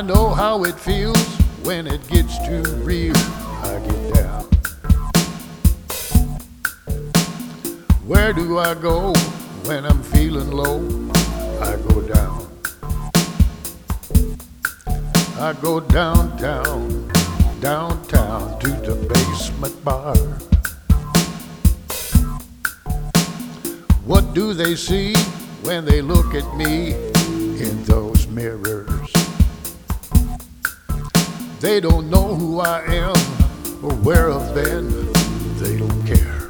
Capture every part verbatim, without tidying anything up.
I know how it feels when it gets too real. I get down. Where do I go when I'm feeling low? I go down. I go downtown, downtown to the basement bar. What do they see when they look at me in those mirrors? They don't know who I am or where I've been. They don't care.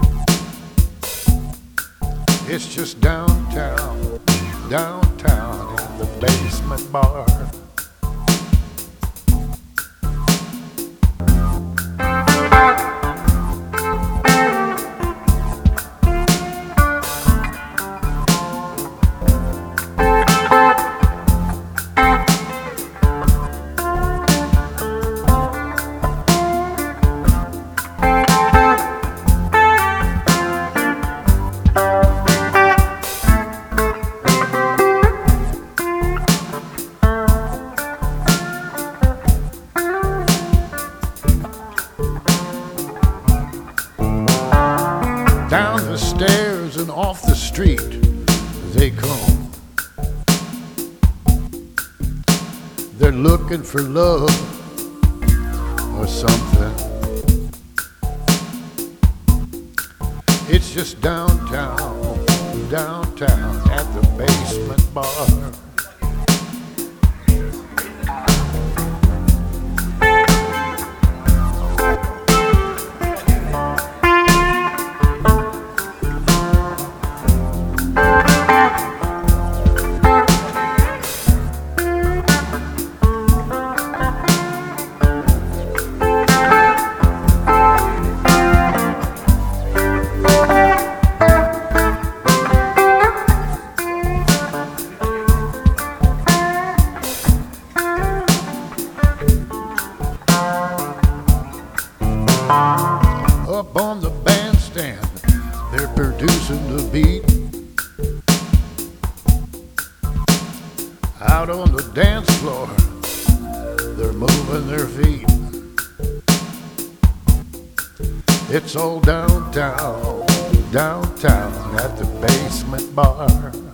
It's just downtown, downtown in the basement bar. Down the stairs and off the street they come. They're looking for love or something. It's just downtown, downtown at the basement bar. Up on the bandstand, they're producing the beat. Out on the dance floor, they're moving their feet. It's all downtown, downtown at the basement bar.